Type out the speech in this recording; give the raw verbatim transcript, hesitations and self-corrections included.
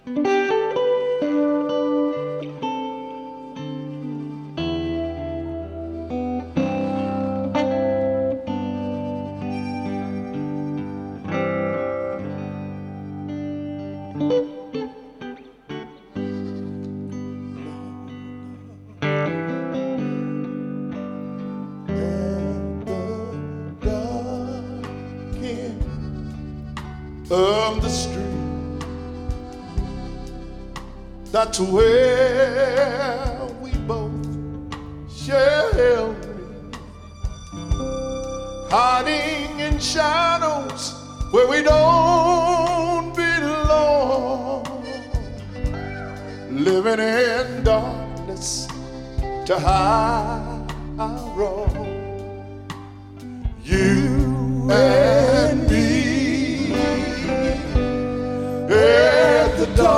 Of the street, that's where we both shall meet, hiding in shadows where we don't belong, living in darkness to hide our wrong.